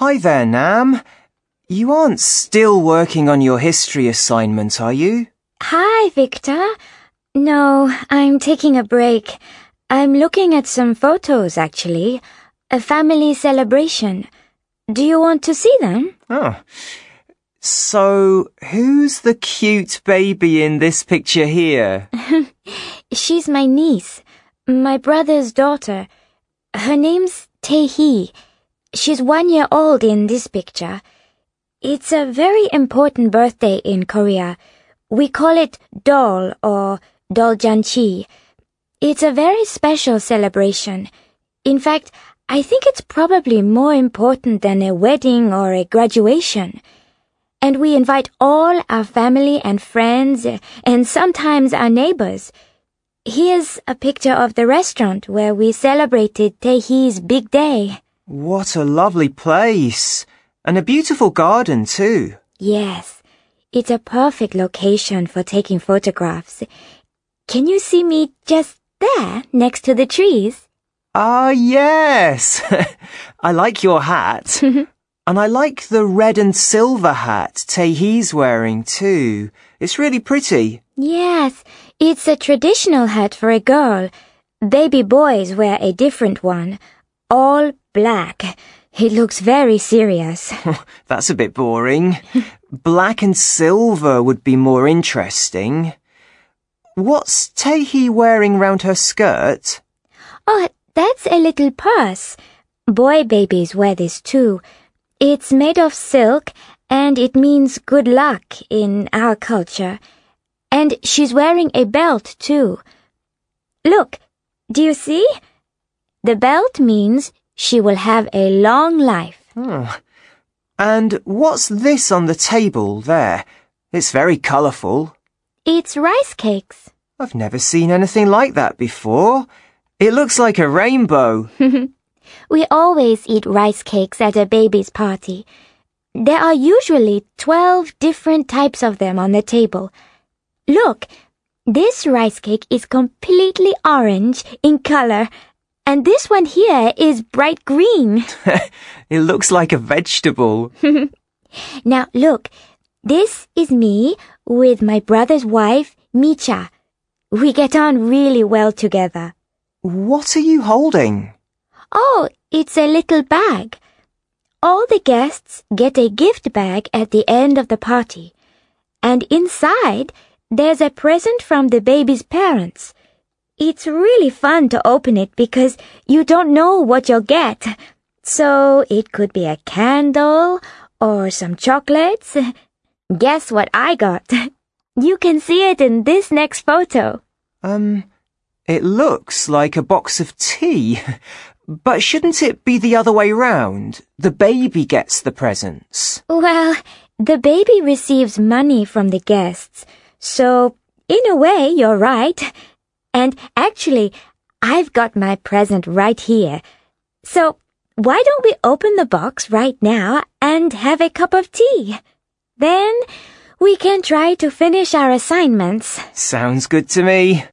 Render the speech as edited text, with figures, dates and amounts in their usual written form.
Hi there, Nam. You aren't still working on your history assignment, are you? Hi, Victor. No, I'm taking a break. I'm looking at some photos, actually. A family celebration. Do you want to see them? Oh. So, who's the cute baby in this picture here? She's my niece, my brother's daughter. Her name's Tae-hee. She's 1 year old in this picture. It's a very important birthday in Korea. We call it Dol or Doljanchi. It's a very special celebration. In fact, I think it's probably more important than a wedding or a graduation. And we invite all our family and friends and sometimes our neighbors. Here's a picture of the restaurant where we celebrated Tae-hee's big day. What a lovely place. And a beautiful garden, too. Yes, it's a perfect location for taking photographs. Can you see me just there, next to the trees? Ah, yes. I like your hat. And I like the red and silver hat Tae-hee's wearing, too. It's really pretty. Yes, it's a traditional hat for a girl. Baby boys wear a different one. All black. It looks very serious. That's a bit boring. Black and silver would be more interesting. What's Tae-hee wearing round her skirt? Oh, that's a little purse. Boy babies wear this too. It's made of silk and it means good luck in our culture. And she's wearing a belt too. Look, do you see? The belt means she will have a long life. Oh. And what's this on the table there? It's very colourful. It's rice cakes. I've never seen anything like that before. It looks like a rainbow. We always eat rice cakes at a baby's party. There are usually 12 different types of them on the table. Look, this rice cake is completely orange in color. And this one here is bright green. It looks like a vegetable. Now look, this is me with my brother's wife, Micha. We get on really well together. What are you holding? Oh, it's a little bag. All the guests get a gift bag at the end of the party. And inside, there's a present from the baby's parents. It's really fun to open it because you don't know what you'll get. So it could be a candle or some chocolates. Guess what I got? You can see it in this next photo. It looks like a box of tea. But shouldn't it be the other way round? The baby gets the presents. Well, the baby receives money from the guests. So, in a way, you're right. And actually, I've got my present right here. So, why don't we open the box right now and have a cup of tea? Then, we can try to finish our assignments. Sounds good to me.